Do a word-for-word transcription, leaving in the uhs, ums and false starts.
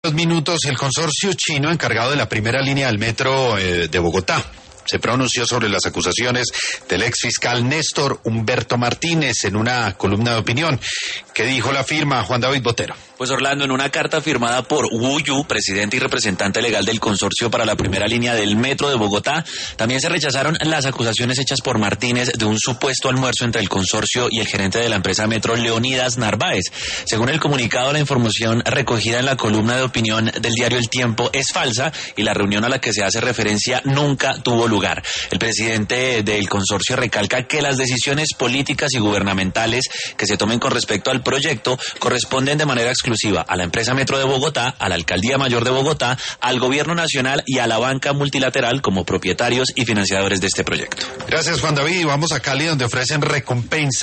minutos, el consorcio chino encargado de la primera línea del metro eh, de Bogotá se pronunció sobre las acusaciones del ex fiscal Néstor Humberto Martínez en una columna de opinión. ¿Qué dijo la firma, Juan David Botero? Pues Orlando, en una carta firmada por Wu Yu, presidente y representante legal del consorcio para la primera línea del metro de Bogotá, también se rechazaron las acusaciones hechas por Martínez de un supuesto almuerzo entre el consorcio y el gerente de la empresa Metro, Leonidas Narváez. Según el comunicado, la información recogida en la columna de opinión del diario El Tiempo es falsa y la reunión a la que se hace referencia nunca tuvo lugar. El presidente del consorcio recalca que las decisiones políticas y gubernamentales que se tomen con respecto al proyecto corresponden de manera exclusiva a la empresa Metro de Bogotá, a la Alcaldía Mayor de Bogotá, al Gobierno Nacional y a la banca multilateral como propietarios y financiadores de este proyecto. Gracias, Juan David. Y vamos a Cali, donde ofrecen recompensa